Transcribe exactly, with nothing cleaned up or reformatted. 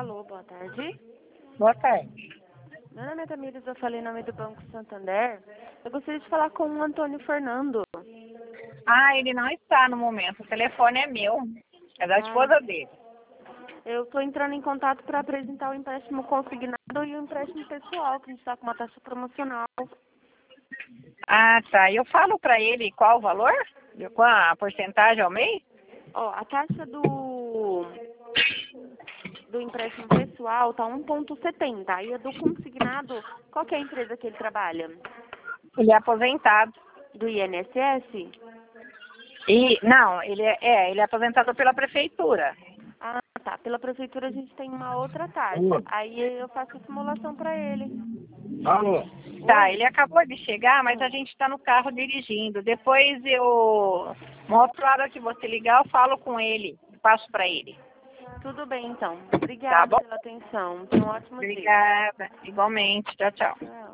Alô, boa tarde. Boa tarde. Meu nome é Tamires, eu falei em nome do Banco Santander. Eu gostaria de falar com o Antônio Fernando. Ah, ele não está no momento. O telefone é meu. É da Ah, esposa dele. eu estou entrando em contato para apresentar o empréstimo consignado e o empréstimo pessoal, que a gente está com uma taxa promocional. Ah, tá. Eu falo para ele qual o valor? Qual a porcentagem ao mês? Ó, a taxa do, do empréstimo pessoal está um vírgula setenta. Aí a do consignado, qual que é a empresa que ele trabalha? Ele é aposentado. Do I N S S? E não, ele é, é, ele é aposentado pela prefeitura. Ah, tá. Pela prefeitura a gente tem uma outra taxa. Alô? Aí eu faço a simulação para ele. Alô? Tá, Oi? ele acabou de chegar, mas a Hum. gente está no carro dirigindo. Depois eu, uma outra hora que você ligar, eu falo com ele, passo para ele. Tudo bem, então. Tá Obrigada bom? pela atenção. Tenha um ótimo dia. Obrigada. Igualmente. Tchau, tchau. Tchau.